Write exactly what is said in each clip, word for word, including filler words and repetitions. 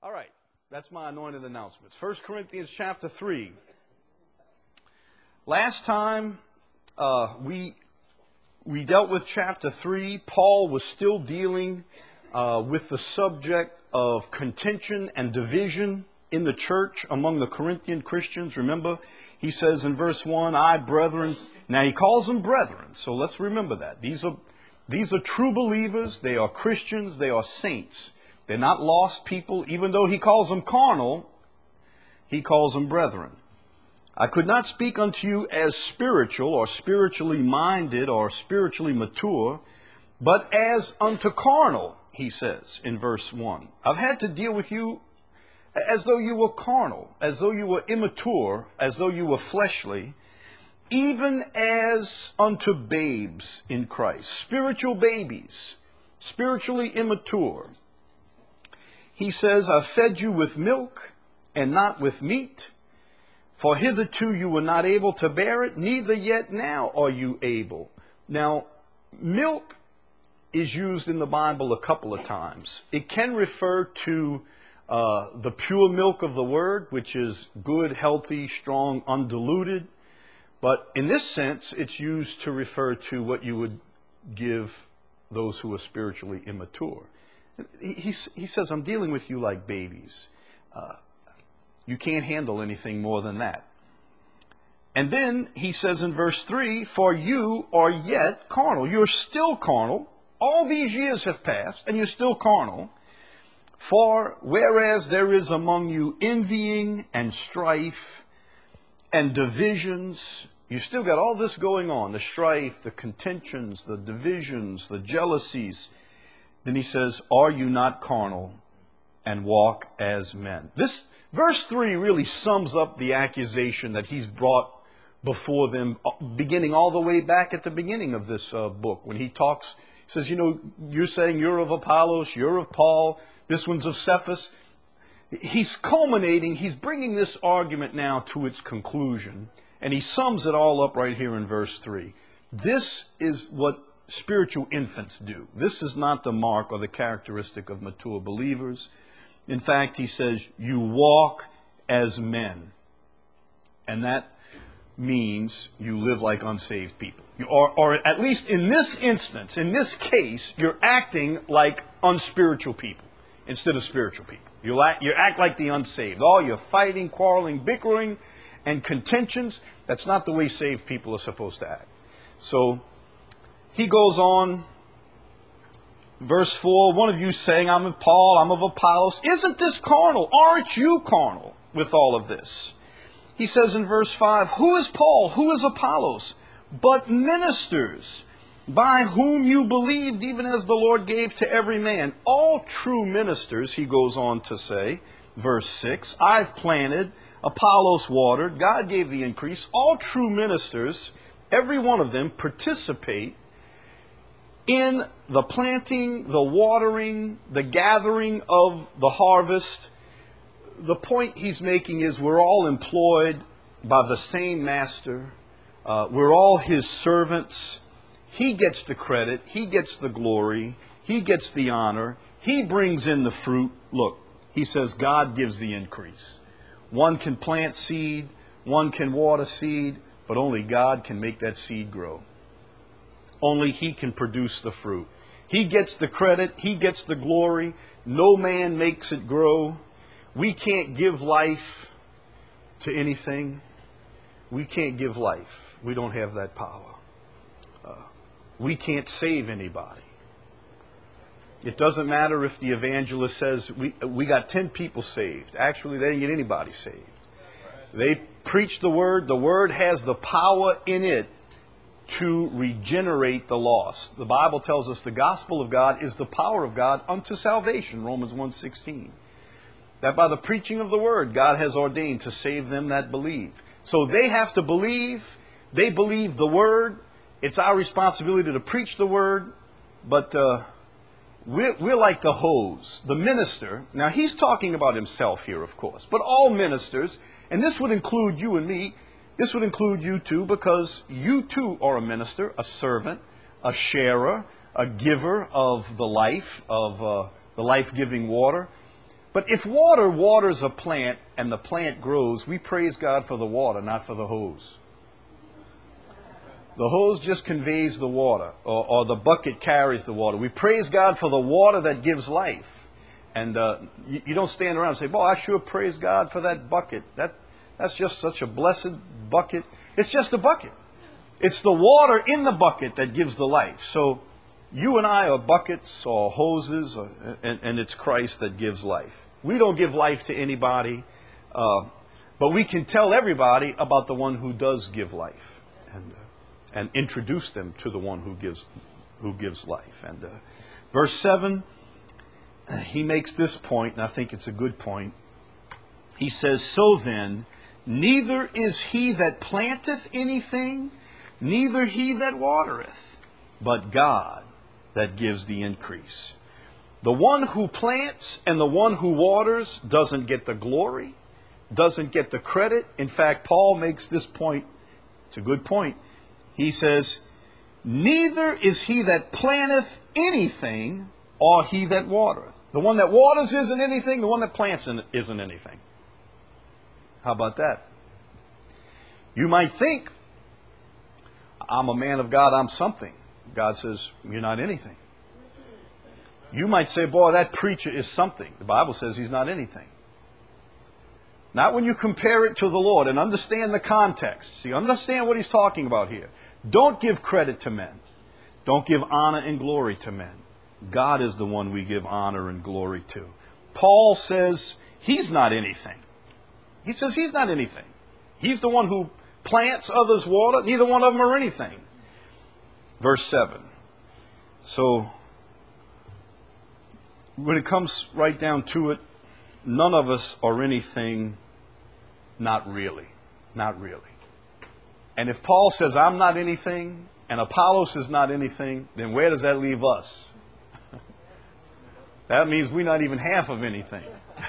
All right, that's my anointed announcements. First Corinthians chapter three. Last time uh, we we dealt with chapter three. Paul was still dealing uh, with the subject of contention and division in the church among the Corinthian Christians. Remember, he says in verse one, I, brethren. Now he calls them brethren, so let's remember that. These are, these are true believers. They are Christians. They are saints. They're not lost people. Even though he calls them carnal, he calls them brethren. I could not speak unto you as spiritual or spiritually minded or spiritually mature, but as unto carnal, he says in verse one. I've had to deal with you as though you were carnal, as though you were immature, as though you were fleshly, even as unto babes in Christ, spiritual babies, spiritually immature. He says, I've fed you with milk and not with meat, for hitherto you were not able to bear it, neither yet now are you able. Now, milk is used in the Bible a couple of times. It can refer to uh, the pure milk of the Word, which is good, healthy, strong, undiluted. But in this sense, it's used to refer to what you would give those who are spiritually immature. He, he, he says, I'm dealing with you like babies. Uh, you can't handle anything more than that. And then he says in verse three, for you are yet carnal. You're still carnal. All these years have passed, and you're still carnal. For whereas there is among you envying and strife and divisions, you still got all this going on, the strife, the contentions, the divisions, the jealousies. Then he says, are you not carnal and walk as men? This verse three really sums up the accusation that he's brought before them, beginning all the way back at the beginning of this uh, book. When he talks, he says, you know, you're saying you're of Apollos, you're of Paul, this one's of Cephas. He's culminating, he's bringing this argument now to its conclusion, and he sums it all up right here in verse three. This is what spiritual infants do. This is not the mark or the characteristic of mature believers. In fact, he says, you walk as men. And that means you live like unsaved people. You are, or at least in this instance, in this case, you're acting like unspiritual people instead of spiritual people. You act, you act like the unsaved. All your fighting, quarreling, bickering, and contentions, that's not the way saved people are supposed to act. So he goes on, verse four, one of you saying, I'm of Paul, I'm of Apollos. Isn't this carnal? Aren't you carnal with all of this? He says in verse five, who is Paul? Who is Apollos? But ministers, by whom you believed, even as the Lord gave to every man. All true ministers, he goes on to say, verse six, I've planted, Apollos watered, God gave the increase. All true ministers, every one of them, participate in the planting, the watering, the gathering of the harvest. The point he's making is we're all employed by the same master. Uh, we're all his servants. He gets the credit. He gets the glory. He gets the honor. He brings in the fruit. Look, he says God gives the increase. One can plant seed. One can water seed. But only God can make that seed grow. Only he can produce the fruit. He gets the credit. He gets the glory. No man makes it grow. We can't give life to anything. We can't give life. We don't have that power. Uh, we can't save anybody. It doesn't matter if the evangelist says, we, we got ten people saved. Actually, they didn't get anybody saved. They preach the word. The word has the power in it to regenerate the lost. The Bible tells us the gospel of God is the power of God unto salvation, Romans one sixteen. That by the preaching of the word, God has ordained to save them that believe. So they have to believe. They believe the word. It's our responsibility to preach the word. But uh, we're, we're like the hose, the minister. Now he's talking about himself here, of course. But all ministers, and this would include you and me, this would include you too, because you too are a minister, a servant, a sharer, a giver of the life, of uh, the life-giving water. But if water waters a plant and the plant grows, we praise God for the water, not for the hose. The hose just conveys the water, or, or the bucket carries the water. We praise God for the water that gives life. And uh, you, you don't stand around and say, boy, I sure praise God for that bucket. That, that's just such a blessed bucket. It's just a bucket. It's the water in the bucket that gives the life. So you and I are buckets or hoses, or, and, and it's Christ that gives life. We don't give life to anybody, uh, but we can tell everybody about the one who does give life, and uh, and introduce them to the one who gives who gives life. And uh, verse seven, he makes this point, and I think it's a good point. He says, "So then, neither is he that planteth anything, neither he that watereth, but God that gives the increase." The one who plants and the one who waters doesn't get the glory, doesn't get the credit. In fact, Paul makes this point. It's a good point. He says, "Neither is he that planteth anything, or he that watereth." The one that waters isn't anything, the one that plants isn't anything. How about that? You might think, I'm a man of God, I'm something. God says, you're not anything. You might say, boy, that preacher is something. The Bible says he's not anything. Not when you compare it to the Lord and understand the context. See, understand what he's talking about here. Don't give credit to men. Don't give honor and glory to men. God is the one we give honor and glory to. Paul says he's not anything. He says he's not anything. He's the one who plants, others water. Neither one of them are anything. Verse seven. So, when it comes right down to it, none of us are anything, not really. Not really. And if Paul says, I'm not anything, and Apollos is not anything, then where does that leave us? That means we're not even half of anything.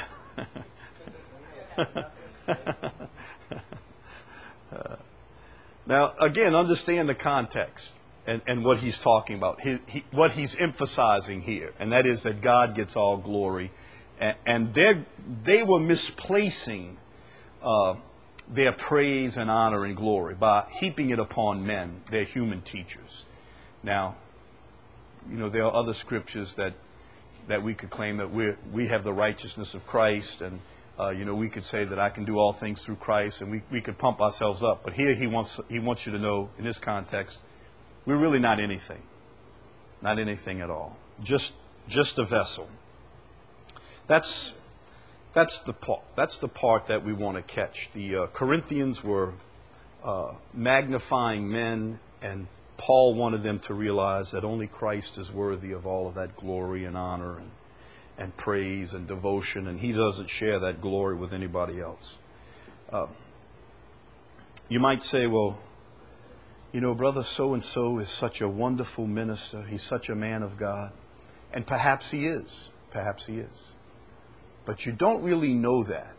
uh, now, again, understand the context. And, and what he's talking about, he, he, what he's emphasizing here, and that is that God gets all glory. And, and they were misplacing uh, their praise and honor and glory by heaping it upon men, their human teachers. Now, you know, there are other scriptures that that we could claim that we we have the righteousness of Christ, and uh, you know, we could say that I can do all things through Christ, and we, we could pump ourselves up. But here he wants he wants you to know, in this context, we're really not anything. Not anything at all. Just just a vessel. That's that's the part that's the part that we want to catch. The uh, Corinthians were uh, magnifying men, and Paul wanted them to realize that only Christ is worthy of all of that glory and honor and, and praise and devotion, and he doesn't share that glory with anybody else. Uh, you might say, well, you know, brother so-and-so is such a wonderful minister. He's such a man of God. And perhaps he is. Perhaps he is. But you don't really know that.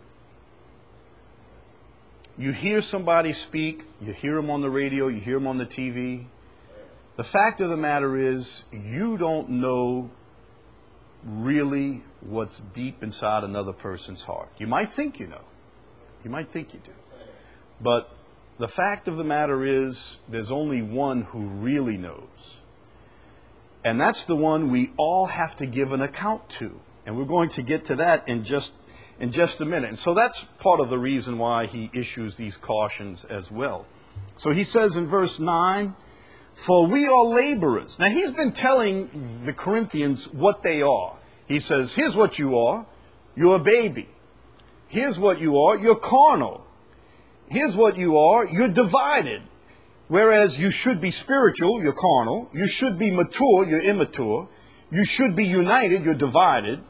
You hear somebody speak. You hear him on the radio. You hear him on the T V. The fact of the matter is, you don't know really what's deep inside another person's heart. You might think you know. You might think you do. But the fact of the matter is, there's only one who really knows. And that's the one we all have to give an account to. And we're going to get to that in just in just a minute. And so that's part of the reason why he issues these cautions as well. So he says in verse nine, "For we are laborers." Now he's been telling the Corinthians what they are. He says, here's what you are. You're a baby. Here's what you are. You're carnal. Here's what you are. You're divided. Whereas you should be spiritual, you're carnal. You should be mature, you're immature. You should be united, you're divided.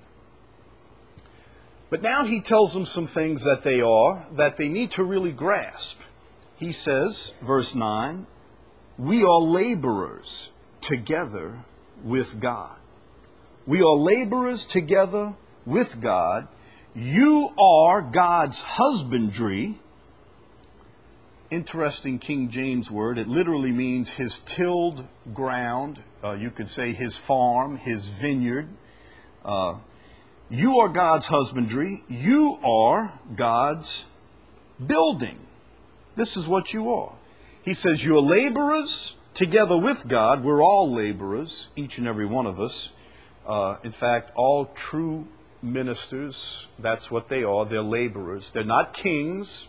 But now he tells them some things that they are that they need to really grasp. He says, verse nine, "We are laborers together with God." We are laborers together with God. You are God's husbandry. Interesting King James word. It literally means his tilled ground. Uh, you could say his farm, his vineyard. Uh, You are God's husbandry. You are God's building. This is what you are. He says you're laborers together with God. We're all laborers, each and every one of us. Uh, in fact, all true ministers, that's what they are. They're laborers. They're not kings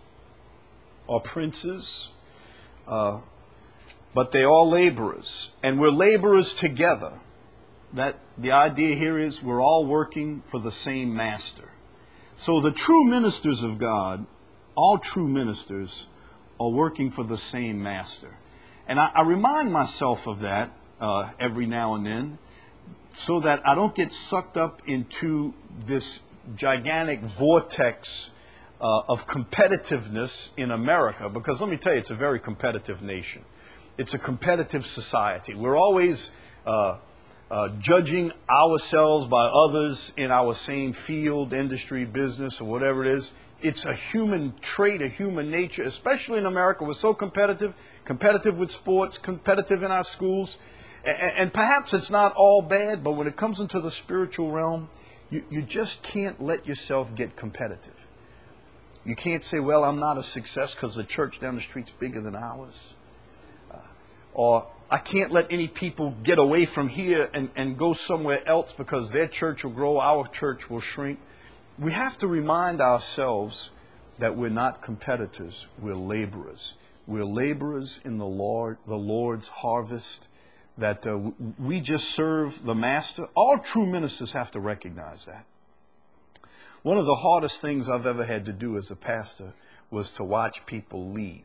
or princes, uh, but they are laborers. And we're laborers together. That the idea here is we're all working for the same master. So the true ministers of God, all true ministers, are working for the same master. And I, I remind myself of that uh, every now and then, so that I don't get sucked up into this gigantic vortex uh, of competitiveness in America. Because let me tell you, it's a very competitive nation. It's a competitive society. We're always uh, uh, judging ourselves by others in our same field, industry, business, or whatever it is. It's a human trait, a human nature, especially in America. We're so competitive, competitive with sports, competitive in our schools. And perhaps it's not all bad, but when it comes into the spiritual realm, you, you just can't let yourself get competitive. You can't say, well, I'm not a success because the church down the street's bigger than ours. Uh, or I can't let any people get away from here and, and go somewhere else because their church will grow, our church will shrink. We have to remind ourselves that we're not competitors, we're laborers. We're laborers in the Lord, the Lord's harvest. That uh, we just serve the master. All true ministers have to recognize that. One of the hardest things I've ever had to do as a pastor was to watch people leave.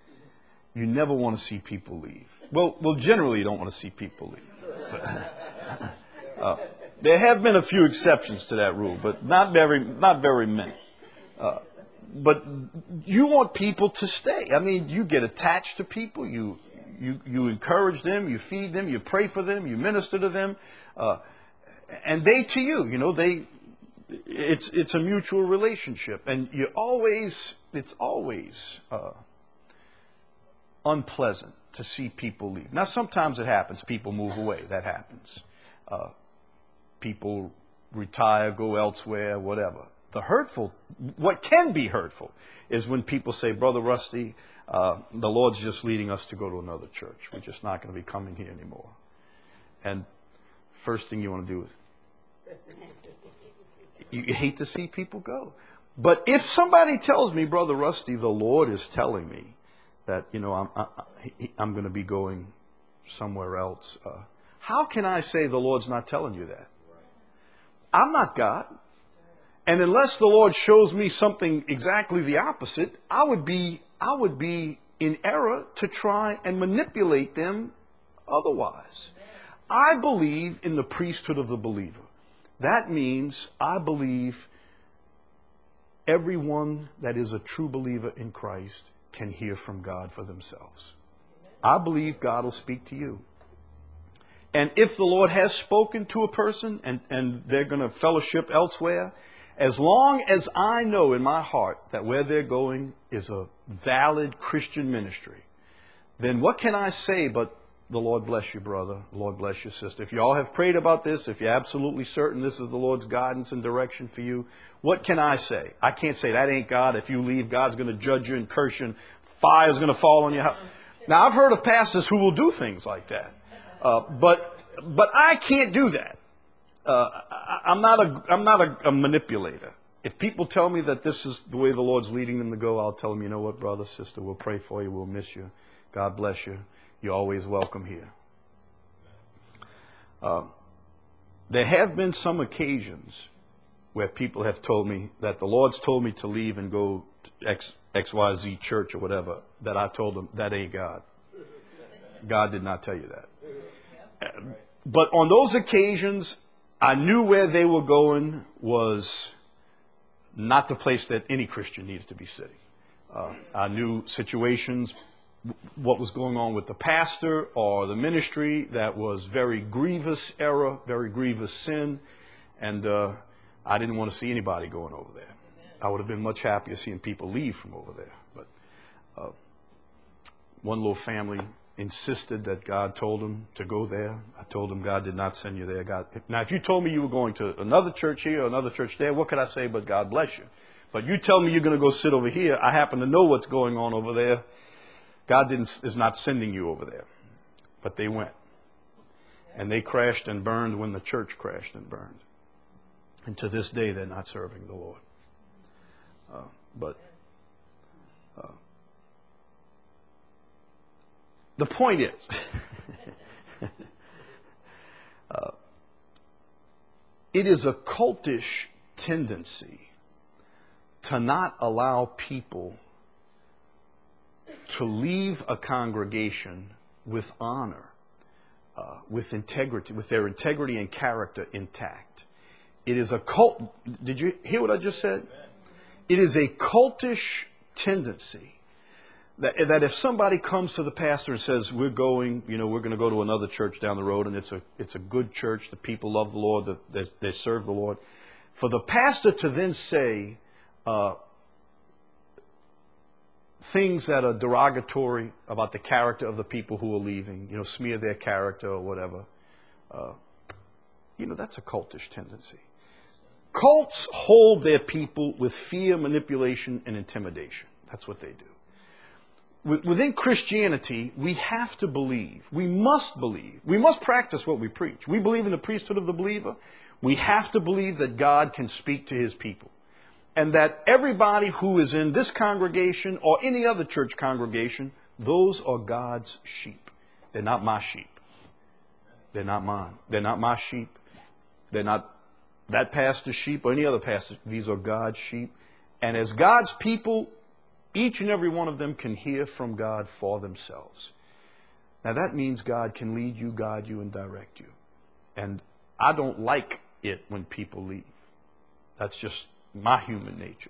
You never want to see people leave. Well, well, generally you don't want to see people leave. But, uh, there have been a few exceptions to that rule, but not very, not very many. Uh, but you want people to stay. I mean, you get attached to people. You. You, you encourage them, you feed them, you pray for them, you minister to them, uh, and they to you. You know, they. It's it's a mutual relationship, and you always it's always uh, unpleasant to see people leave. Now, sometimes it happens. People move away. That happens. Uh, people retire, go elsewhere, whatever. The hurtful, what can be hurtful, is when people say, Brother Rusty, Uh, the Lord's just leading us to go to another church. We're just not going to be coming here anymore. And first thing you want to do is, you, you hate to see people go. But if somebody tells me, Brother Rusty, the Lord is telling me that, you know, I'm, I, I'm going to be going somewhere else, uh, how can I say the Lord's not telling you that? I'm not God. And unless the Lord shows me something exactly the opposite, I would be I would be in error to try and manipulate them otherwise. I believe in the priesthood of the believer. That means I believe everyone that is a true believer in Christ can hear from God for themselves. I believe God will speak to you. And if the Lord has spoken to a person and, and they're going to fellowship elsewhere, as long as I know in my heart that where they're going is a valid Christian ministry, then what can I say but the Lord bless you, brother, the Lord bless you, sister. If you all have prayed about this, if you're absolutely certain this is the Lord's guidance and direction for you, what can I say? I can't say that ain't God. If you leave, God's going to judge you and curse you and fire's going to fall on your house. Now, I've heard of pastors who will do things like that. Uh, but but I can't do that. Uh, I, I'm not a I'm not a, a manipulator. If people tell me that this is the way the Lord's leading them to go, I'll tell them, you know what, brother, sister, we'll pray for you, we'll miss you. God bless you. You're always welcome here. Uh, there have been some occasions where people have told me that the Lord's told me to leave and go to X, X Y Z church or whatever, that I told them, that ain't God. God did not tell you that. But on those occasions, I knew where they were going was not the place that any Christian needed to be sitting. Uh, I knew situations, what was going on with the pastor or the ministry that was very grievous error, very grievous sin, and uh, I didn't want to see anybody going over there. I would have been much happier seeing people leave from over there. But uh, one little family insisted that God told him to go there. I told him God did not send you there. God, now, if you told me you were going to another church here or another church there, what could I say but God bless you? But you tell me you're going to go sit over here. I happen to know what's going on over there. God didn't, is not sending you over there. But they went. And they crashed and burned when the church crashed and burned. And to this day, they're not serving the Lord. Uh, but uh, the point is, uh, it is a cultish tendency to not allow people to leave a congregation with honor, uh, with integrity, with their integrity and character intact. It is a cult. Did you hear what I just said? It is a cultish tendency that, that if somebody comes to the pastor and says, we're going, you know, we're going to go to another church down the road, and it's a it's a good church, the people love the Lord, that they, they serve the Lord, for the pastor to then say uh, things that are derogatory about the character of the people who are leaving, you know, smear their character or whatever, uh, you know, that's a cultish tendency. Cults hold their people with fear, manipulation, and intimidation. That's what they do. Within Christianity, we have to believe, we must believe, we must practice what we preach. We believe in the priesthood of the believer. We have to believe that God can speak to his people. And that everybody who is in this congregation or any other church congregation, those are God's sheep. They're not my sheep. They're not mine. They're not my sheep. They're not that pastor's sheep or any other pastor. These are God's sheep. And as God's people, each and every one of them can hear from God for themselves. Now that means God can lead you, guide you, and direct you. And I don't like it when people leave. That's just my human nature.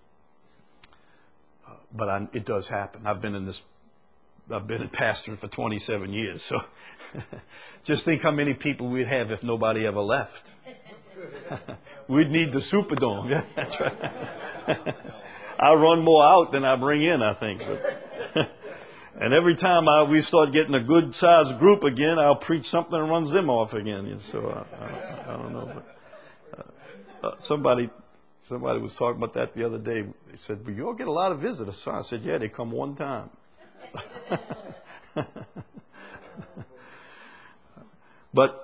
Uh, but I, it does happen. I've been in this, I've been in pastoring for twenty-seven years. So just think how many people we'd have if nobody ever left. We'd need the Superdome. Yeah, that's right. I run more out than I bring in, I think. But and every time I, we start getting a good sized group again, I'll preach something and runs them off again. So I, I, I don't know. But, uh, uh, somebody, somebody was talking about that the other day. They said, "But you all get a lot of visitors." So I said, "Yeah, they come one time." but.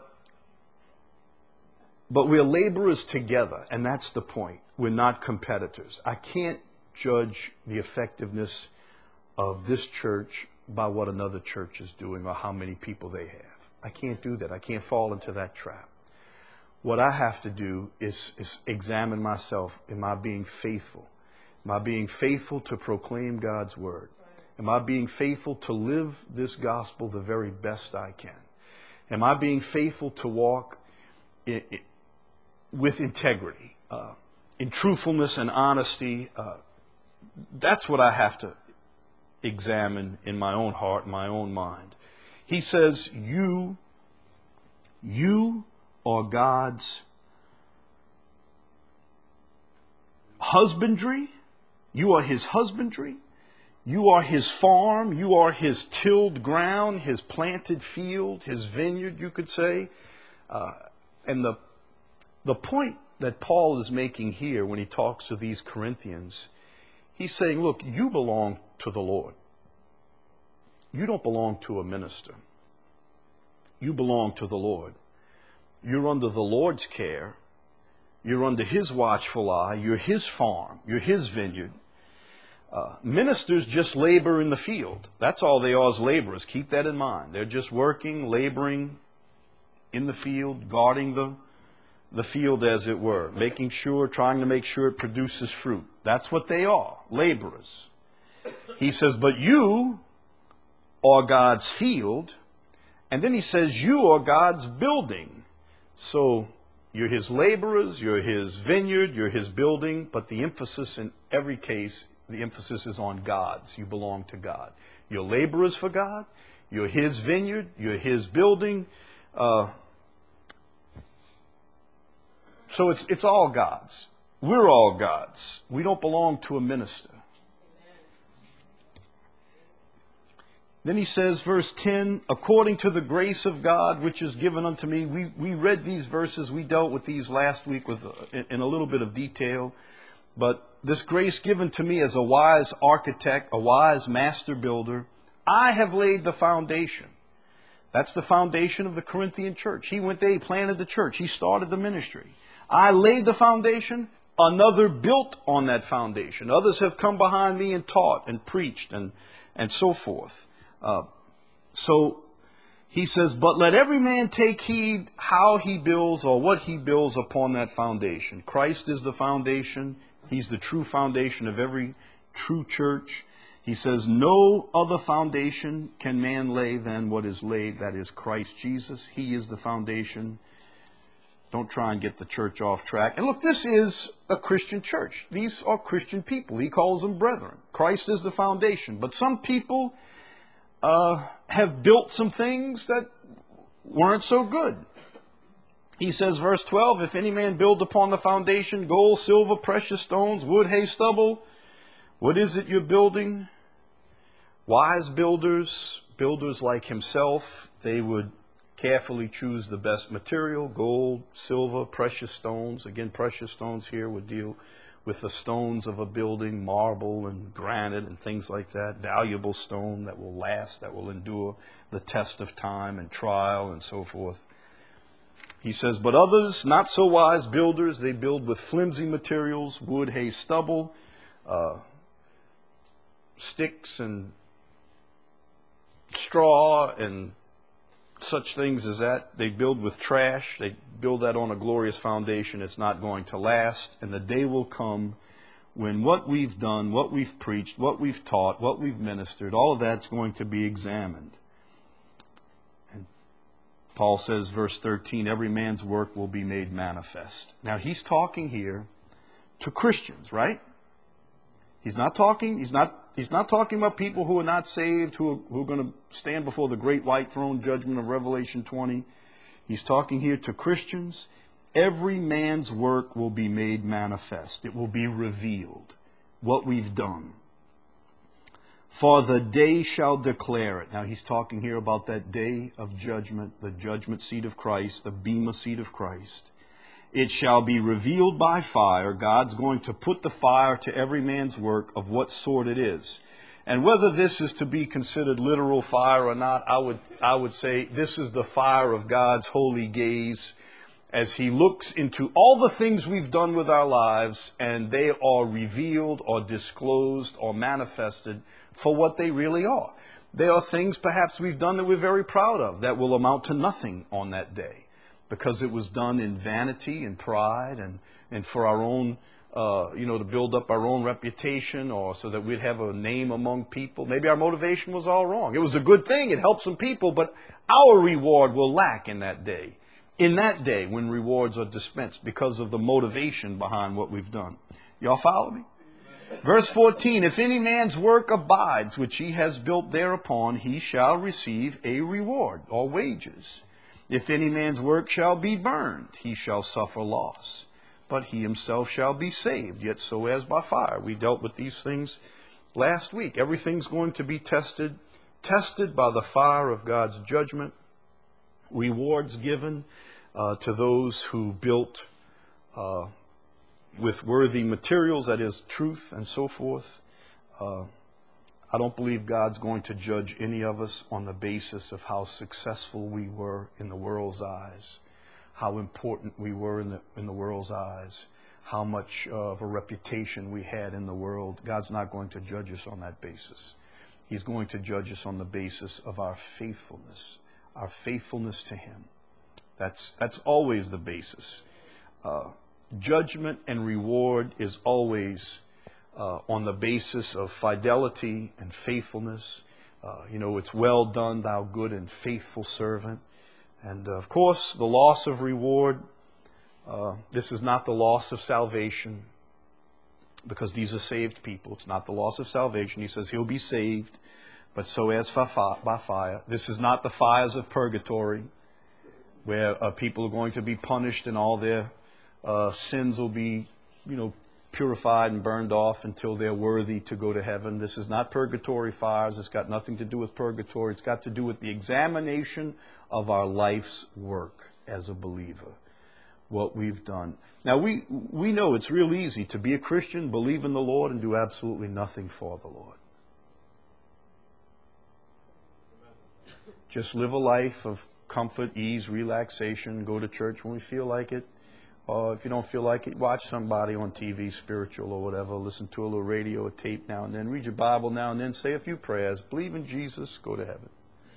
But we're laborers together, and that's the point. We're not competitors. I can't judge the effectiveness of this church by what another church is doing or how many people they have. I can't do that. I can't fall into that trap. What I have to do is, is examine myself. Am I being faithful? Am I being faithful to proclaim God's word? Am I being faithful to live this gospel the very best I can? Am I being faithful to walk in, in, with integrity, uh, in truthfulness and honesty? Uh, that's what I have to examine in my own heart, my own mind. He says, you, you are God's husbandry. You are his husbandry. You are his farm. You are his tilled ground, his planted field, his vineyard, you could say. Uh, and the The point that Paul is making here when he talks to these Corinthians, he's saying, look, you belong to the Lord. You don't belong to a minister. You belong to the Lord. You're under the Lord's care. You're under his watchful eye. You're his farm. You're his vineyard. Uh, ministers just labor in the field. That's all they are, as laborers. Keep that in mind. They're just working, laboring in the field, guarding the the field, as it were, making sure, trying to make sure it produces fruit. That's what they are, laborers. He says, but you are God's field. And then he says, you are God's building. So you're his laborers, you're his vineyard, you're his building, but the emphasis in every case, the emphasis is on God's. You belong to God. You're laborers for God. You're his vineyard. You're his building. Uh, So it's it's all God's. We're all God's. We don't belong to a minister. Then he says, verse ten, according to the grace of God which is given unto me. We, we read these verses. We dealt with these last week with in, in a little bit of detail. But this grace given to me as a wise architect, a wise master builder, I have laid the foundation. That's the foundation of the Corinthian church. He went there, he planted the church, he started the ministry. I laid the foundation, another built on that foundation. Others have come behind me and taught and preached and, and so forth. Uh, so he says, but let every man take heed how he builds or what he builds upon that foundation. Christ is the foundation. He's the true foundation of every true church. He says, no other foundation can man lay than what is laid, that is Christ Jesus. He is the foundation. Don't try and get the church off track. And look, this is a Christian church. These are Christian people. He calls them brethren. Christ is the foundation. But some people uh, have built some things that weren't so good. He says, verse twelve, if any man build upon the foundation gold, silver, precious stones, wood, hay, stubble, what is it you're building? Wise builders, builders like himself, they would carefully choose the best material, gold, silver, precious stones. Again, precious stones here would deal with the stones of a building, marble and granite and things like that. Valuable stone that will last, that will endure the test of time and trial and so forth. He says, but others, not so wise builders, they build with flimsy materials, wood, hay, stubble, uh, sticks and straw and such things as that. They build with trash. They build that on a glorious foundation. It's not going to last. And the day will come when what we've done, what we've preached, what we've taught, what we've ministered, all of that's going to be examined. And Paul says, verse thirteen, every man's work will be made manifest. Now he's talking here to Christians, right? He's not talking, he's not He's not talking about people who are not saved, who are, who are going to stand before the great white throne judgment of Revelation twenty. He's talking here to Christians. Every man's work will be made manifest. It will be revealed, what we've done. For the day shall declare it. Now he's talking here about that day of judgment, the judgment seat of Christ, the bema seat of Christ. It shall be revealed by fire. God's going to put the fire to every man's work of what sort it is. And whether this is to be considered literal fire or not, I would, I would say this is the fire of God's holy gaze as he looks into all the things we've done with our lives, and they are revealed or disclosed or manifested for what they really are. They are things perhaps we've done that we're very proud of that will amount to nothing on that day, because it was done in vanity and pride and, and for our own, uh, you know, to build up our own reputation or so that we'd have a name among people. Maybe our motivation was all wrong. It was a good thing. It helped some people, but our reward will lack in that day. In that day when rewards are dispensed because of the motivation behind what we've done. Y'all follow me? Verse fourteen, if any man's work abides, which he has built thereupon, he shall receive a reward or wages. If any man's work shall be burned, he shall suffer loss, but he himself shall be saved, yet so as by fire. We dealt with these things last week. Everything's going to be tested, tested by the fire of God's judgment. Rewards given uh, to those who built uh, with worthy materials, that is truth and so forth. Uh, I don't believe God's going to judge any of us on the basis of how successful we were in the world's eyes, how important we were in the, in the world's eyes, how much of a reputation we had in the world. God's not going to judge us on that basis. He's going to judge us on the basis of our faithfulness, our faithfulness to Him. That's, that's always the basis. Uh, judgment and reward is always Uh, on the basis of fidelity and faithfulness. Uh, you know, it's well done, thou good and faithful servant. And uh, of course, the loss of reward, uh, this is not the loss of salvation, because these are saved people. It's not the loss of salvation. He says he'll be saved, but so as by fire. This is not the fires of purgatory, where uh, people are going to be punished and all their uh, sins will be, you know, purified and burned off until they're worthy to go to heaven. This is not purgatory fires. It's got nothing to do with purgatory. It's got to do with the examination of our life's work as a believer, what we've done. Now, we, we know it's real easy to be a Christian, believe in the Lord, and do absolutely nothing for the Lord. Just live a life of comfort, ease, relaxation, go to church when we feel like it. Or if you don't feel like it, watch somebody on T V, spiritual or whatever, listen to a little radio or tape now and then, read your Bible now and then, say a few prayers, believe in Jesus, go to heaven.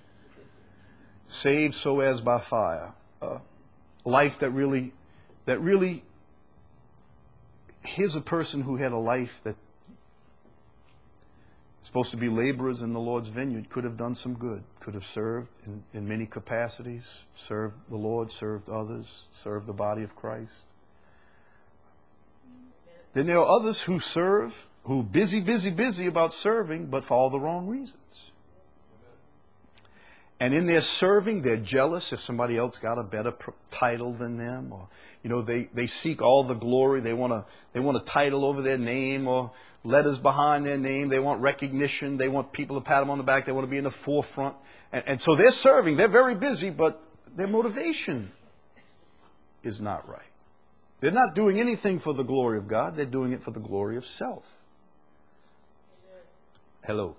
Saved so as by fire. Uh, life that really, that really, here's a person who had a life that supposed to be laborers in the Lord's vineyard, could have done some good, could have served in, in many capacities, served the Lord, served others, served the body of Christ. Then there are others who serve, who busy, busy, busy about serving, but for all the wrong reasons. And in their serving, they're jealous if somebody else got a better pr- title than them, or you know, they, they seek all the glory. They want to they want a title over their name or letters behind their name. They want recognition. They want people to pat them on the back. They want to be in the forefront. And, and so they're serving. They're very busy, but their motivation is not right. They're not doing anything for the glory of God. They're doing it for the glory of self. Hello.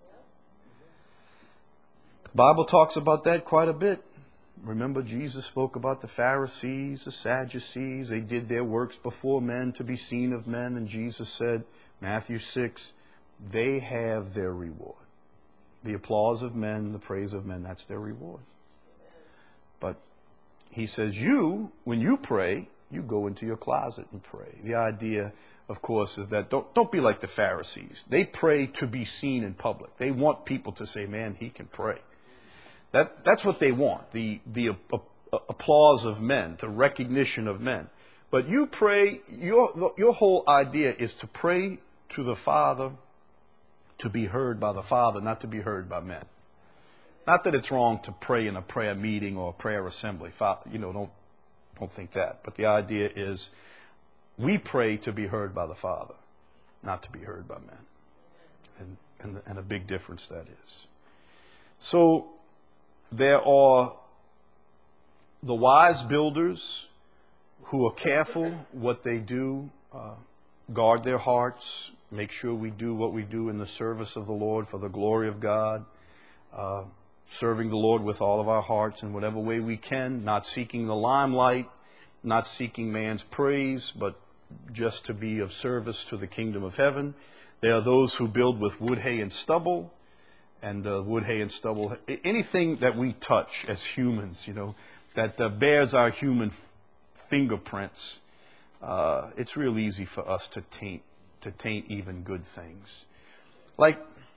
The Bible talks about that quite a bit. Remember, Jesus spoke about the Pharisees, the Sadducees. They did their works before men to be seen of men. And Jesus said, Matthew six, they have their reward. The applause of men, the praise of men, that's their reward. But he says, you, when you pray, you go into your closet and pray. The idea, of course, is that don't, don't be like the Pharisees. They pray to be seen in public. They want people to say, man, he can pray. That, that's what they want, the, the uh, uh, applause of men, the recognition of men. But you pray, your, your whole idea is to pray to the Father, to be heard by the Father, not to be heard by men. Not that it's wrong to pray in a prayer meeting or a prayer assembly. You know, don't, don't think that. But the idea is we pray to be heard by the Father, not to be heard by men. And, and, and a big difference that is. So, there are the wise builders who are careful what they do, uh, guard their hearts, make sure we do what we do in the service of the Lord for the glory of God, uh, serving the Lord with all of our hearts in whatever way we can, not seeking the limelight, not seeking man's praise, but just to be of service to the kingdom of heaven. There are those who build with wood, hay, and stubble. And uh, wood, hay, and stubble, anything that we touch as humans, you know, that uh, bears our human f- fingerprints, uh, it's real easy for us to taint, to taint even good things. Like,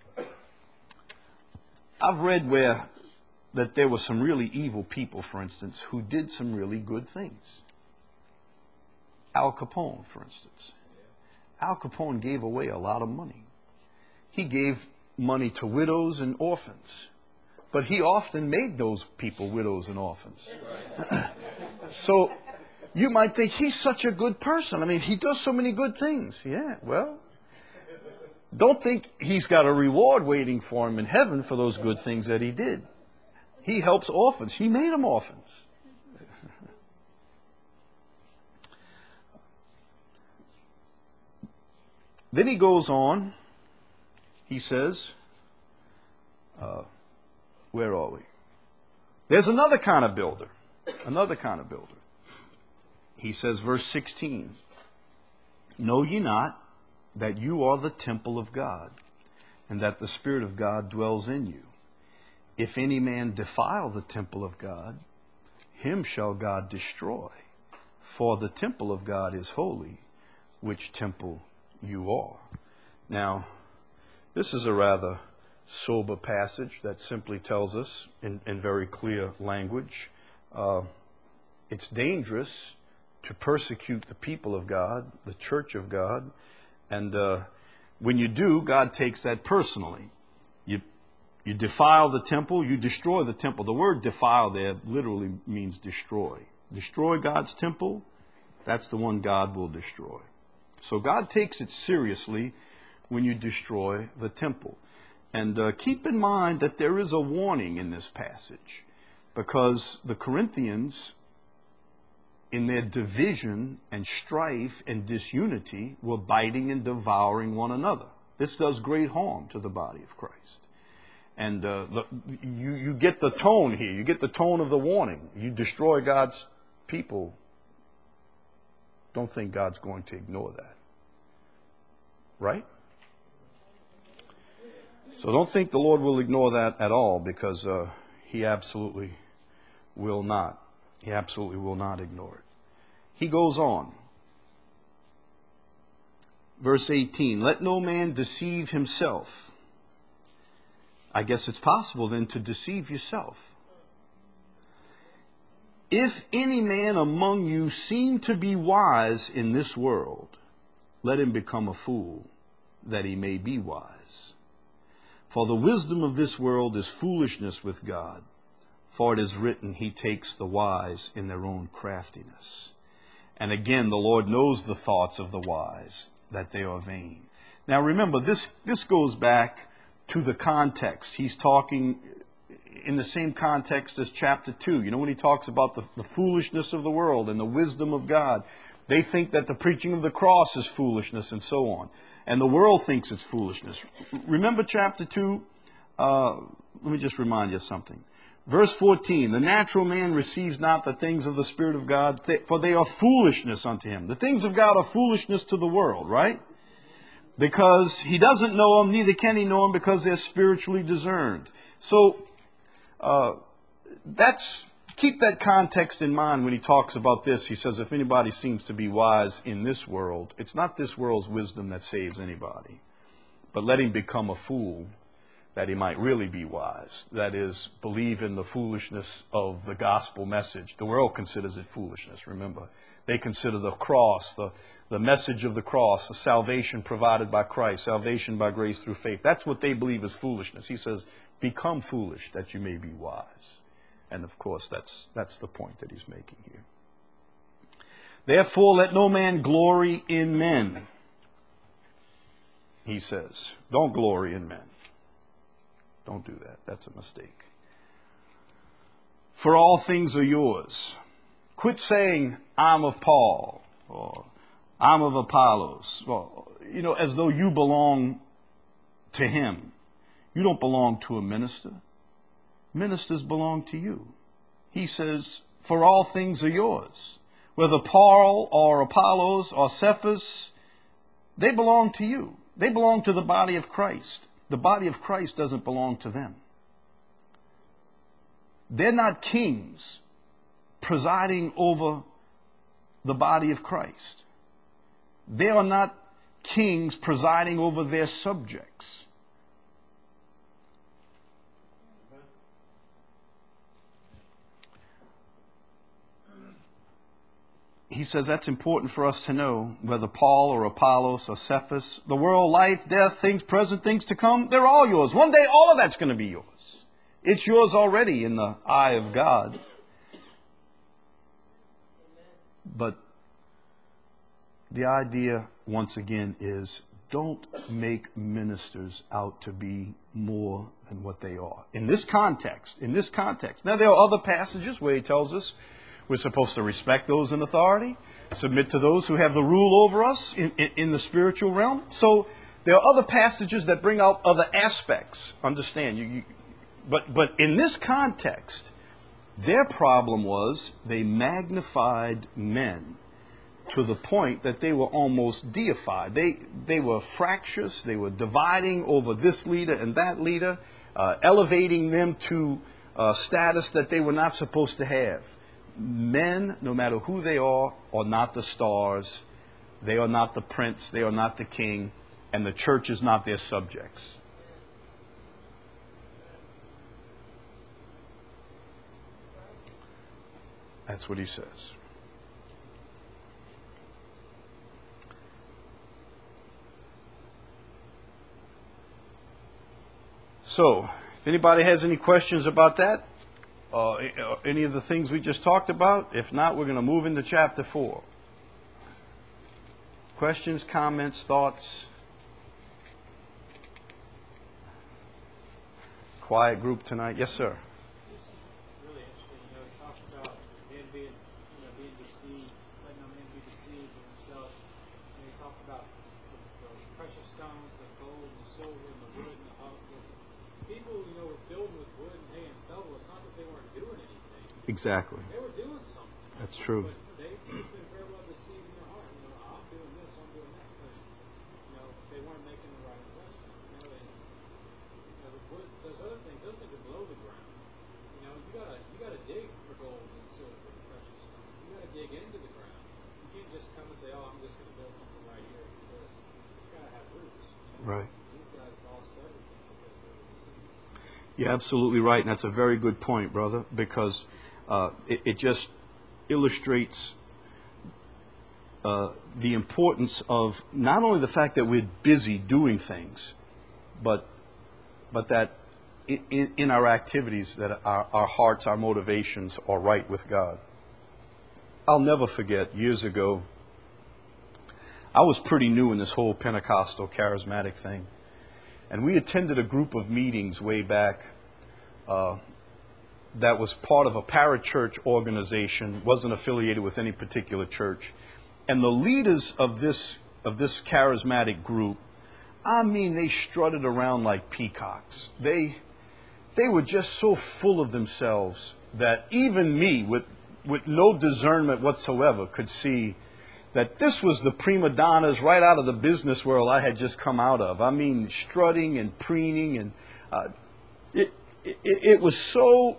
I've read where that there were some really evil people, for instance, who did some really good things. Al Capone, for instance. Al Capone gave away a lot of money. He gave money to widows and orphans. But he often made those people widows and orphans. So you might think he's such a good person. I mean, he does so many good things. Yeah, well, don't think he's got a reward waiting for him in heaven for those good things that he did. He helps orphans. He made them orphans. Then he goes on. He says, uh, where are we? There's another kind of builder. Another kind of builder. He says, verse sixteen, know ye not that you are the temple of God, and that the Spirit of God dwells in you? If any man defile the temple of God, him shall God destroy. For the temple of God is holy, which temple you are. Now, this is a rather sober passage that simply tells us in, in very clear language, uh, it's dangerous to persecute the people of God, the church of God, and uh, when you do, God takes that personally. You, you defile the temple, you destroy the temple. The word defile there literally means destroy. Destroy God's temple, that's the one God will destroy. So God takes it seriously when you destroy the temple. And uh, keep in mind that there is a warning in this passage, because the Corinthians, in their division and strife and disunity, were biting and devouring one another. This does great harm to the body of Christ. And uh, the, you, you get the tone here. You get the tone of the warning. You destroy God's people. Don't think God's going to ignore that. Right? So don't think the Lord will ignore that at all, because uh, he absolutely will not. He absolutely will not ignore it. He goes on. Verse eighteen, let no man deceive himself. I guess it's possible then to deceive yourself. If any man among you seem to be wise in this world, let him become a fool, that he may be wise. For the wisdom of this world is foolishness with God. For it is written, he takes the wise in their own craftiness. And again, the Lord knows the thoughts of the wise, that they are vain. Now remember, this, this goes back to the context. He's talking in the same context as chapter two. You know, when he talks about the, the foolishness of the world and the wisdom of God, they think that the preaching of the cross is foolishness and so on. And the world thinks it's foolishness. Remember chapter two? Uh, let me just remind you of something. Verse fourteen, the natural man receives not the things of the Spirit of God, for they are foolishness unto him. The things of God are foolishness to the world, right? Because he doesn't know them, neither can he know them, because they're spiritually discerned. So uh, that's keep that context in mind when he talks about this. He says, if anybody seems to be wise in this world, it's not this world's wisdom that saves anybody, but let him become a fool, that he might really be wise. That is, believe in the foolishness of the gospel message. The world considers it foolishness, remember. They consider the cross, the, the message of the cross, the salvation provided by Christ, salvation by grace through faith. That's what they believe is foolishness. He says, become foolish that you may be wise. And of course, that's, that's the point that he's making here. Therefore, let no man glory in men, he says. Don't glory in men. Don't do that. That's a mistake. For all things are yours. Quit saying, I'm of Paul, or I'm of Apollos, or, you know, as though you belong to him. You don't belong to a minister. Ministers belong to you. He says, for all things are yours. Whether Paul or Apollos or Cephas, they belong to you. They belong to the body of Christ. The body of Christ doesn't belong to them. They're not kings presiding over the body of Christ. They are not kings presiding over their subjects. He says that's important for us to know, whether Paul or Apollos or Cephas, the world, life, death, things present, things to come, they're all yours. One day, all of that's going to be yours. It's yours already in the eye of God. But the idea, once again, is don't make ministers out to be more than what they are. In this context, in this context. Now, there are other passages where he tells us we're supposed to respect those in authority, submit to those who have the rule over us in, in, in the spiritual realm. So there are other passages that bring out other aspects. Understand, you, you, but but in this context, their problem was they magnified men to the point that they were almost deified. They they were fractious. They were dividing over this leader and that leader, uh, elevating them to uh, status that they were not supposed to have. Men, no matter who they are, are not the stars. They are not the prince. They are not the king. And the church is not their subjects. That's what he says. So, if anybody has any questions about that, uh, any of the things we just talked about, if not, we're going to move into chapter four. Questions, comments, thoughts? Quiet group tonight. Yes, sir. Really interesting. You know, it talks about men being, you know, being deceived, letting no man be deceived in himself. And he talked about the, the precious stones, the gold, the silver, and the wood, and the hub. The people, you know, were filled with wood and hay and stubble. It's not that they weren't doing anything. Exactly. They were doing something. That's true. But they could have been very well deceived in their heart. You know, I'm doing this, I'm doing that. But, you know, they weren't making the right investment. You know, they, you know, the wood, those other things, those things are below the ground. You know, you gotta you gotta dig for gold and silver and precious stones. You gotta dig into the ground. You can't just come and say, "Oh, I'm just gonna build something right here." Because it's gotta have roots. You know? Right. These guys lost everything because they were deceived. You're absolutely right, and that's a very good point, brother, because uh, it, it just illustrates uh, the importance of not only the fact that we're busy doing things, but but that in, in our activities that our, our hearts, our motivations are right with God. I'll never forget, years ago, I was pretty new in this whole Pentecostal charismatic thing. And we attended a group of meetings way back uh, that was part of a parachurch organization, wasn't affiliated with any particular church. And the leaders of this of this charismatic group, I mean, they strutted around like peacocks. They they were just so full of themselves that even me, with with no discernment whatsoever, could see that this was the prima donnas right out of the business world I had just come out of. I mean, strutting and preening, and uh, it, it it was so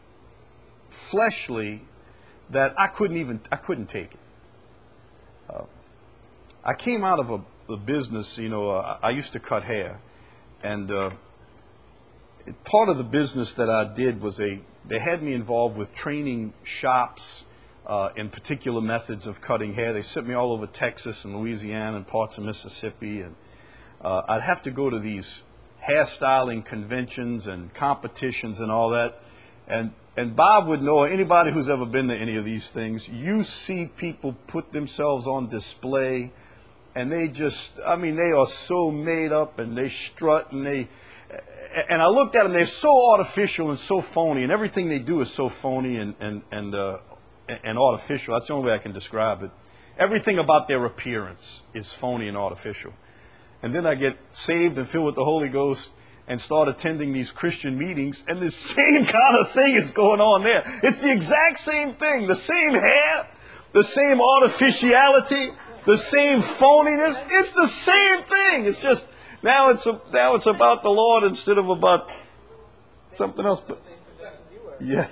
fleshly that I couldn't even I couldn't take it. Uh, I came out of a, a business, you know. Uh, I used to cut hair, and uh, it, part of the business that I did was a they had me involved with training shops uh, in particular methods of cutting hair. They sent me all over Texas and Louisiana and parts of Mississippi, and uh, I'd have to go to these hairstyling conventions and competitions and all that. And and Bob would know, anybody who's ever been to any of these things, you see people put themselves on display, and they just, I mean, they are so made up, and they strut, and they, and I looked at them, they're so artificial and so phony, and everything they do is so phony and, and, and, uh, and artificial. That's the only way I can describe it. Everything about their appearance is phony and artificial. And then I get saved and filled with the Holy Ghost and start attending these Christian meetings, and the same kind of thing is going on there. It's the exact same thing. The same hair, the same artificiality, the same phoniness. It's the same thing. It's just, now it's a, now it's about the Lord instead of about something else. But yeah,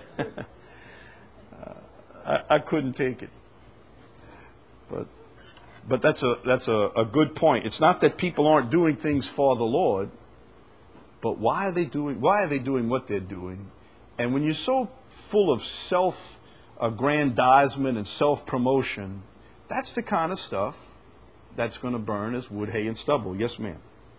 uh, I, I couldn't take it. But but that's a that's a, a good point. It's not that people aren't doing things for the Lord, but why are they doing why are they doing what they're doing? And when you're so full of self-aggrandizement and self-promotion, that's the kind of stuff that's going to burn as wood, hay, and stubble. Yes, ma'am.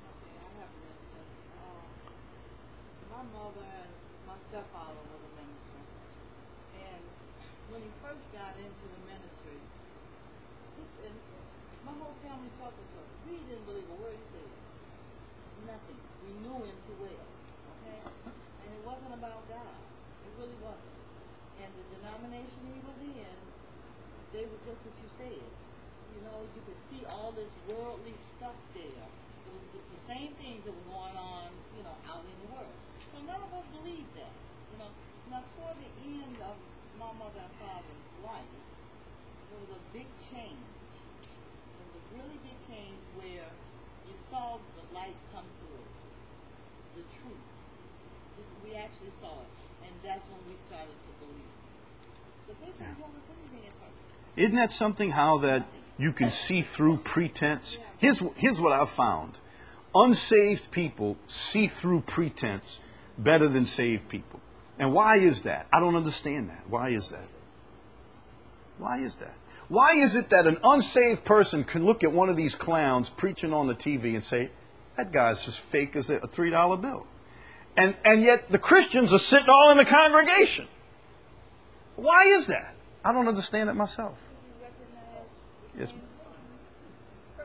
My mother and my stepfather were the minister, and when he first got into the ministry, it's, and, and my whole family felt this way. We didn't believe a word he said. Nothing. We knew him too well. Okay? And it wasn't about God. It really wasn't. And the denomination he was in, they were just what you said. You know, you could see all this worldly stuff there. It was the, the same things that were going on, you know, out in the world. So none of us believed that. You know, now toward the end of my mother and father's life, there was a big change. There was a really big change where you saw the light come through, the truth. We actually saw it, and that's when we started to believe. But they didn't tell us anything at first. Isn't that something, how that you can see through pretense? Here's, here's what I've found. Unsaved people see through pretense better than saved people. And why is that? I don't understand that. Why is that? Why is that? Why is it that an unsaved person can look at one of these clowns preaching on the T V and say, that guy's as fake as a three dollar bill? And, and yet the Christians are sitting all in the congregation. Why is that? I don't understand it myself. Yes, ma'am.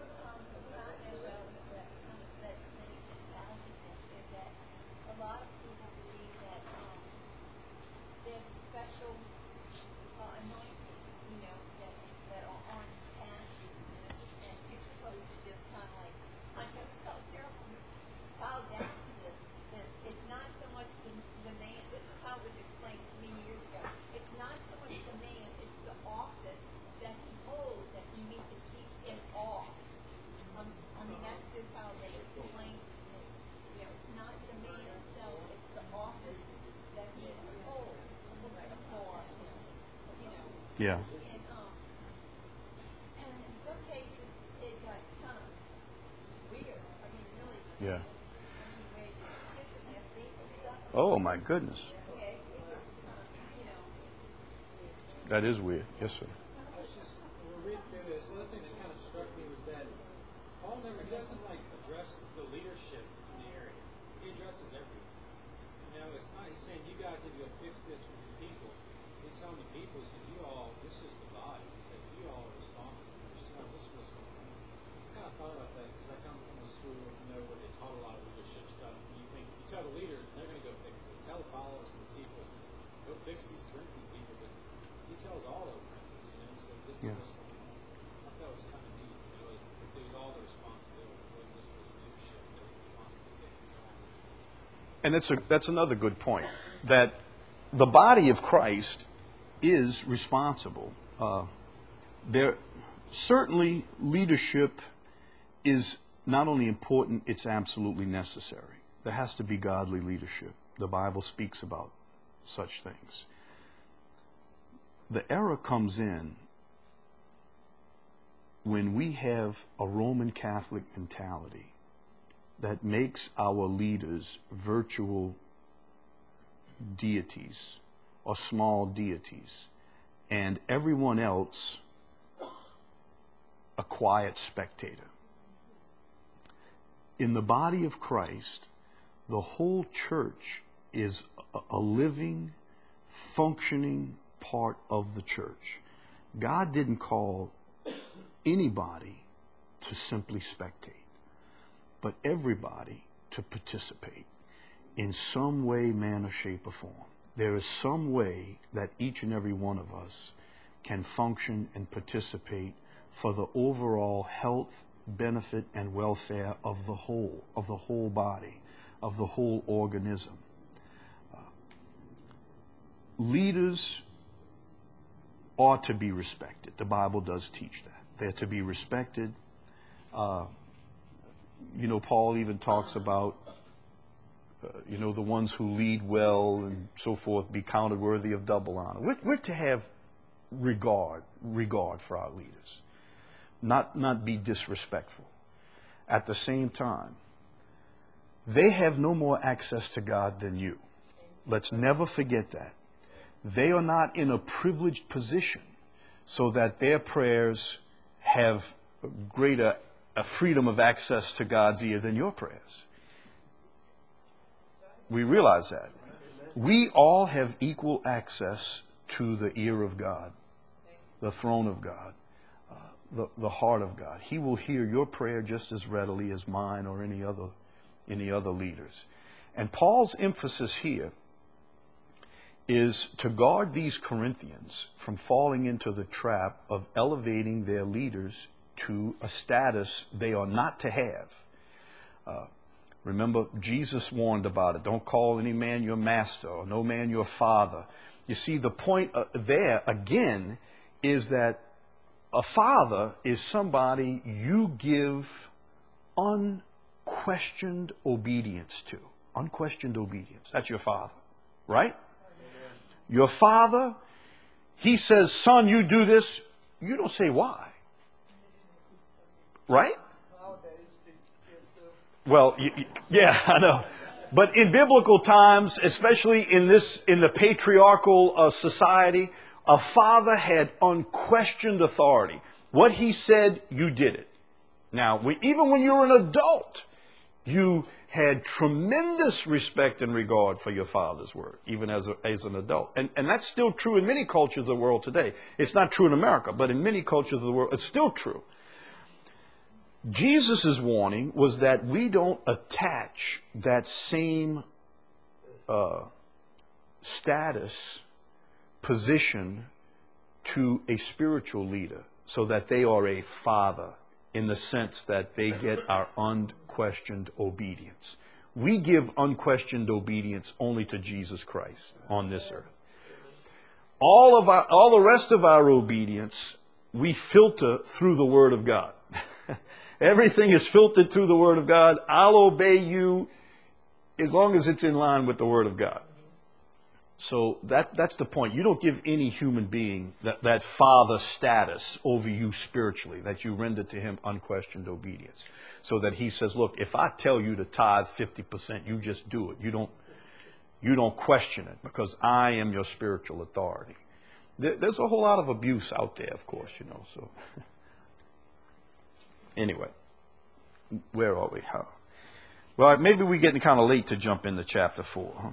Yeah. And, um, and in some cases, it got kind of weird. I mean, really. Yeah. I mean, when it gets in their feet and stuff, Oh, my goodness. yeah, it gets kind of, you know, That is weird. Yes, sir. I was just, when we read through this, the other thing that kind of struck me was that Paul never, he doesn't like address the leadership in the area. He addresses everything. You know, it's not, he's saying, you guys need to go fix this with the people. He's telling the people, he said, you all, this is the body. He said, you all are responsible for yourself. This is what's going on. I kind of thought about that because I come from a school, you know, where they taught a lot of leadership stuff. And you think, you tell the leaders, they're going to go fix this. Tell the followers and the disciples, go fix these Corinthian people. But he tells all of them, you know, so this Yeah. is what's going on. I thought that was kind of neat, you know, it's, it was all the responsibility, it wasn't just this leadership that's responsible for fixing it all. And that's a, that's another good point, that the body of Christ is responsible. Uh, there certainly leadership is not only important, it's absolutely necessary. There has to be godly leadership. The Bible speaks about such things. The error comes in when we have a Roman Catholic mentality that makes our leaders virtual deities or small deities, and everyone else a quiet spectator. In the body of Christ, the whole church is a, a living, functioning part of the church. God didn't call anybody to simply spectate, but everybody to participate in some way, manner, shape, or form. There is some way that each and every one of us can function and participate for the overall health, benefit, and welfare of the whole, of the whole body, of the whole organism. Uh, leaders ought to be respected. The Bible does teach that. They're to be respected. Uh, you know, Paul even talks about, uh, you know, the ones who lead well and so forth be counted worthy of double honor. We're, we're to have regard, regard for our leaders, not, not be disrespectful. At the same time, they have no more access to God than you. Let's never forget that. They are not in a privileged position so that their prayers have greater a freedom of access to God's ear than your prayers. We realize that. We all have equal access to the ear of God, the throne of God, uh, the, the heart of God. He will hear your prayer just as readily as mine or any other, any other leaders. And Paul's emphasis here is to guard these Corinthians from falling into the trap of elevating their leaders to a status they are not to have. Uh, remember, Jesus warned about it. Don't call any man your master or no man your father. You see, the point uh, there, again, is that a father is somebody you give unquestioned obedience to. Unquestioned obedience. That's your father, right? Your father, he says, son, you do this. You don't say why. Right? Well, y- y- yeah, I know. But in biblical times, especially in this, in the patriarchal uh, society, a father had unquestioned authority. What he said, you did it. Now, we, even when you were an adult, you had tremendous respect and regard for your father's word, even as, a, as an adult. And, and that's still true in many cultures of the world today. It's not true in America, but in many cultures of the world, it's still true. Jesus' warning was that we don't attach that same uh, status, position to a spiritual leader so that they are a father in the sense that they get our unquestioned obedience. We give unquestioned obedience only to Jesus Christ on this earth. All of our, all the rest of our obedience, we filter through the Word of God. Everything is filtered through the Word of God. I'll obey you as long as it's in line with the Word of God. So that, that's the point. You don't give any human being that, that father status over you spiritually, that you render to him unquestioned obedience. So that he says, look, if I tell you to tithe fifty percent, you just do it. You don't, you don't question it because I am your spiritual authority. There, there's a whole lot of abuse out there, of course, you know. So anyway, where are we? How? Well, maybe we're getting kind of late to jump into chapter four, huh?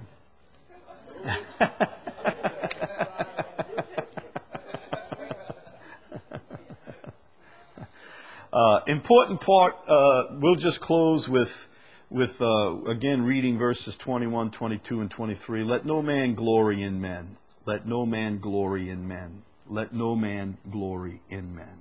uh, important part, uh, we'll just close with, with uh, again, reading verses twenty-one, twenty-two, and twenty-three. Let no man glory in men. Let no man glory in men. Let no man glory in men.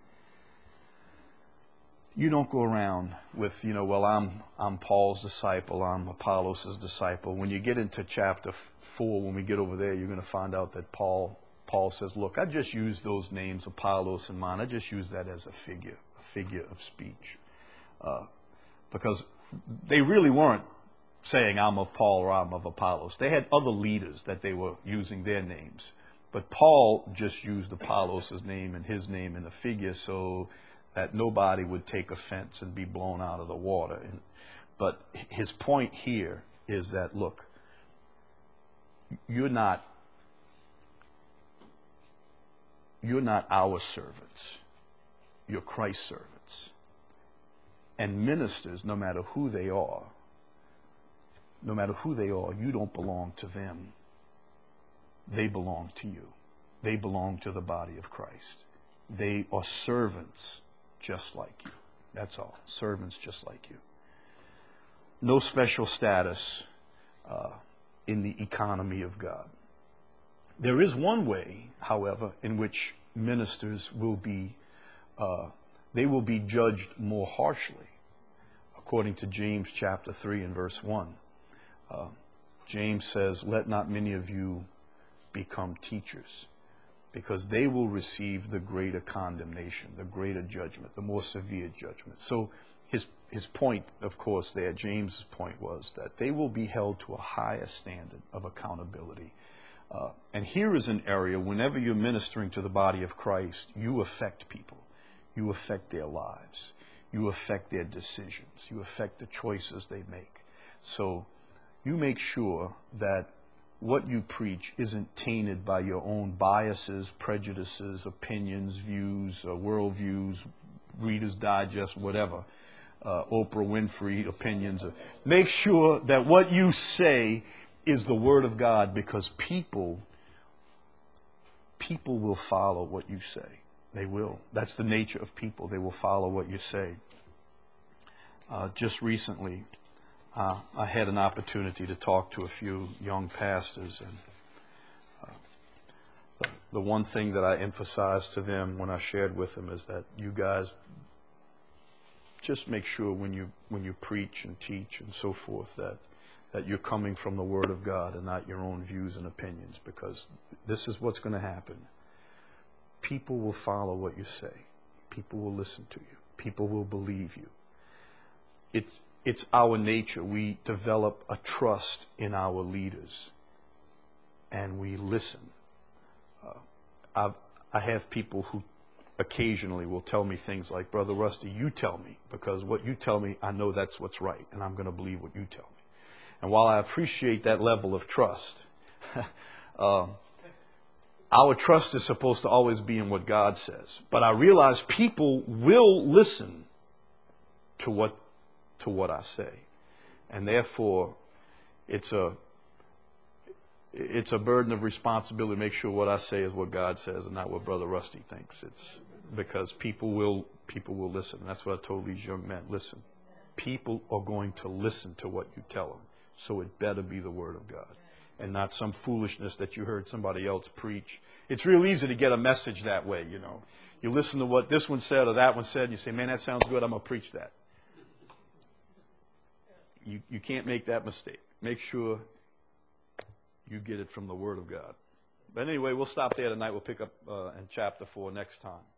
You don't go around with, you know, well, I'm I'm Paul's disciple, I'm Apollos' disciple. When you get into chapter four, when we get over there, you're going to find out that Paul Paul says, look, I just used those names, Apollos and mine. I just used that as a figure, a figure of speech. Uh, because they really weren't saying I'm of Paul or I'm of Apollos. They had other leaders that they were using their names. But Paul just used Apollos' name and his name in a figure so that nobody would take offense and be blown out of the water. And, but his point here is that, look, you're not, you're not our servants. You're Christ's servants. And ministers, no matter who they are, no matter who they are, you don't belong to them. They belong to you. They belong to the body of Christ. They are servants just like you. That's all. Servants just like you. No special status uh, in the economy of God. There is one way, however, in which ministers will be, uh, they will be judged more harshly, according to James chapter three and verse one. Uh, James says, let not many of you become teachers, because they will receive the greater condemnation, the greater judgment, the more severe judgment. So his his point, of course, there, James's point was that they will be held to a higher standard of accountability. Uh, and here is an area, whenever you're ministering to the body of Christ, you affect people. You affect their lives. You affect their decisions. You affect the choices they make. So you make sure that what you preach isn't tainted by your own biases, prejudices, opinions, views, uh, worldviews, Reader's Digest, whatever, uh, Oprah Winfrey opinions. Make sure that what you say is the Word of God, because people, people will follow what you say. They will. That's the nature of people. They will follow what you say. Uh, just recently, Uh, I had an opportunity to talk to a few young pastors, and uh, the, the one thing that I emphasized to them when I shared with them is that you guys just make sure when you when you preach and teach and so forth that that you're coming from the Word of God and not your own views and opinions, because this is what's going to happen. People will follow what you say. People will listen to you. People will believe you. It's It's our nature. We develop a trust in our leaders, and we listen. Uh, I've, I have people who occasionally will tell me things like, Brother Rusty, you tell me, because what you tell me, I know that's what's right, and I'm going to believe what you tell me. And while I appreciate that level of trust, uh, our trust is supposed to always be in what God says. But I realize people will listen to what to what I say. And therefore, it's a it's a burden of responsibility to make sure what I say is what God says and not what Brother Rusty thinks. It's because people will people will listen. That's what I told these young men. Listen, people are going to listen to what you tell them. So it better be the Word of God and not some foolishness that you heard somebody else preach. It's real easy to get a message that way, you know. You listen to what this one said or that one said, and you say, man, that sounds good, I'm going to preach that. You, you can't make that mistake. Make sure you get it from the Word of God. But anyway, we'll stop there tonight. We'll pick up uh, in chapter four next time.